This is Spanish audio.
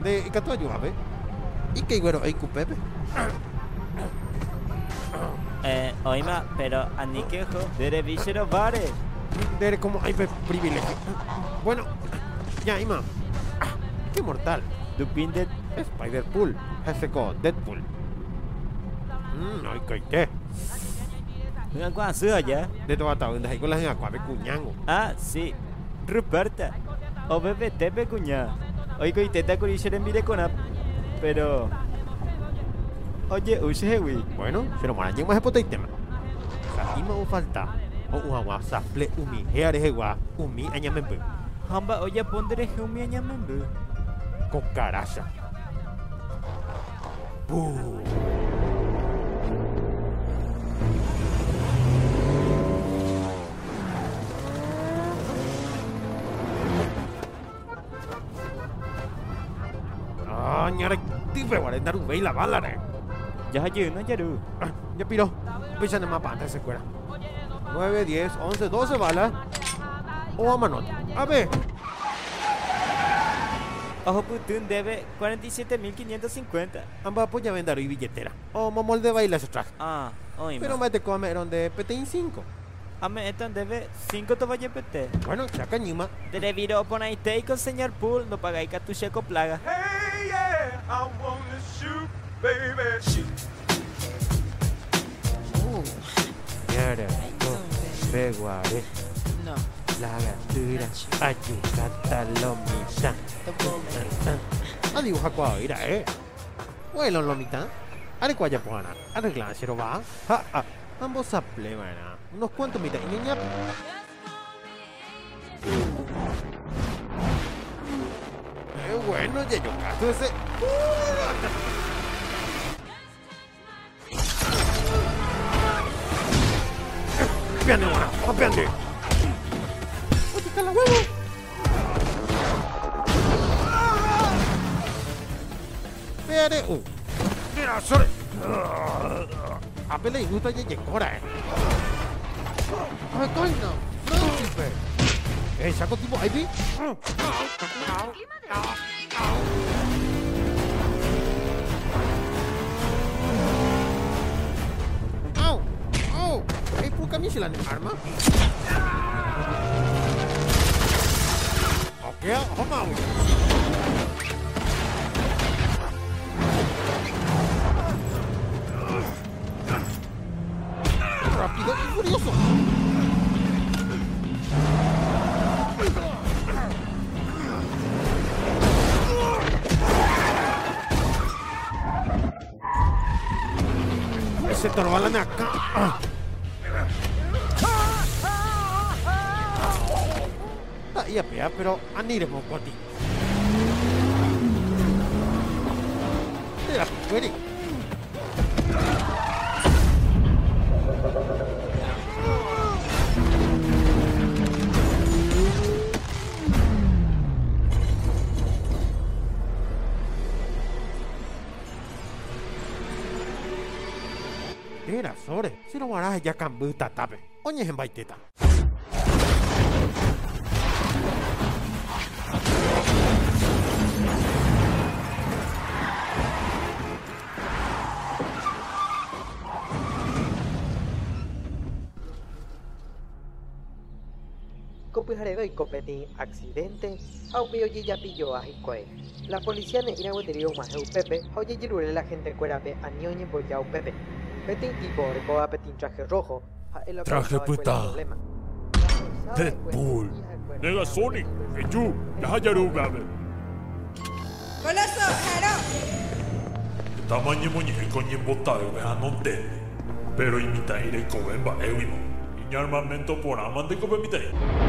De Icatu ayúdame. ¿Y qué güero hay cupepe? Oima, pero a ni quejo, de bichero vare. De como hay privilegio. Bueno, ya, Ima. Qué mortal. Dupin de Spider-Pool. Ese co Deadpool. Ay, ¿qué? una guasúa ya. De todo atado, donde hay con las en acuabe cuñango. Ah, sí. Ruperta. O bebé tepe cuña. Oigo y teta curisher en videconap. Pero. Oye, Ushewi. Bueno, se lo marañen más de tema. Ima o falta. O uawa saple umi. Heare hewa. Umi añamembe. Hamba oye pondere humi añamembe. Cocaraza. Ñare, tipe, vale, dar un la bala, Ya hay no yaru. Ya piro. Picha de mapa antes se cuera. 9, 10, 11, 12 balas. O a manot. A ver. Ojo putun debe 47.550. Ambas pues ya vendar y billetera. O momol de bailas atrás. Ah, oima. Pero me te comeron de PTIN 5. Ame etan debe 5 toballe pete. Bueno, chacañima. Dere viro ponaite y con señor pool no pagáis que tu checo plaga. Hey, yeah, I wanna shoot, baby, shoot. Ñara, beguare. No. La gatura. Allí, catalomita. A dibujar cuadro, mira, Bueno, lomita. Are cuaya puana. Arreglan, cero va. Ambos saple, mana. Unos cuantos mitad. Ñañap. Bueno, ya yo caso ese. ¡Apiande, buena! ¡Apiande! ¡Oye, cala huevo! ¡Pere! ¡Mira, sorry! ¡Apele y gusta ya llegora, ¡Ay, coño! ¡No, chipe! ¿Saco tipo IP? ¡Au! ¡Au! ¿Hay por camino si la arma? Ok, vamos. Rápido y furioso. Se te roban la acá. Iya, pea, pero aniremo con ti. Mira, fuere. Mira, sobre, si no harás ya cambuta tape. Oye, en baiteta. Copijarego y copeti accidente, aupio y ya pilló a Hikue. La policía ne ira gueterio más Pepe, oye yirule la gente cuerape a ñoñe boya Pepe. Petin tipo recoa petin traje rojo. Traje puta. Deadpool. Nega Sonic. Eju. Yahayaru gabe. Golazo, Jaro. Tamaño moñe coñe botado vejanonte. Pero imita ire coben ba ewimo. Y armamento por amante coben mitai.